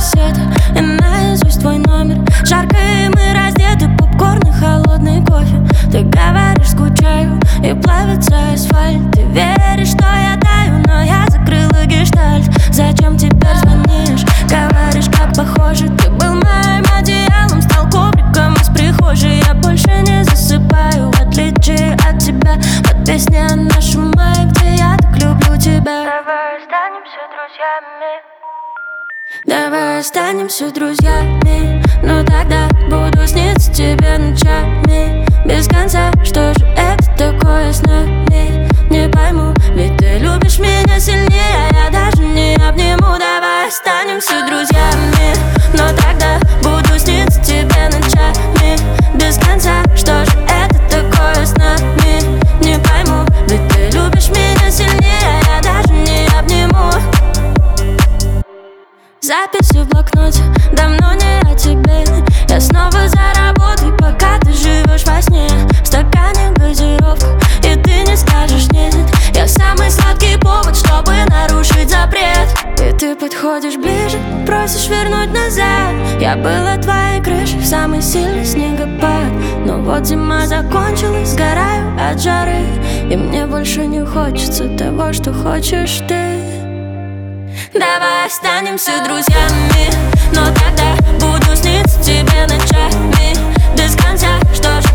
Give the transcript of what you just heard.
кассеты и наизусть твой номер. Жарко и мы раздеты, попкорн и холодный кофе. Ты говоришь, скучаю, и плавится асфальт. Ты веришь, что я таю, но я закрыла гештальт. Зачем теперь звонишь? Говоришь, как похоже. Ты был моим одеялом, стал ковриком из прихожей. Я больше не засыпаю, в отличие от тебя. Под песни о нашем мае, где я так люблю тебя. Давай останемся друзьями. Давай останемся друзьями, но тогда буду сниться тебе ночами без конца. Что же это такое с нами? Не пойму, ведь ты любишь меня сильнее, а я даже не обниму. Давай останемся друзьями, но тогда буду сниться тебе ночами без конца. Что же это такое с нами? Не пойму, ведь ты любишь меня сильнее, а я даже не обниму. Записи в блокноте, давно не о тебе. Я снова за работой, пока ты живешь во сне. В стакане газировка, и ты не скажешь нет. Я самый сладкий повод, чтобы нарушить запрет. И ты подходишь ближе, просишь вернуть назад. Я была твоей крышей в самый сильный снегопад. Но вот зима закончилась, сгораю от жары. И мне больше не хочется того, что хочешь ты. Давай останемся друзьями, но тогда буду сниться тебе ночами без конца. Что ж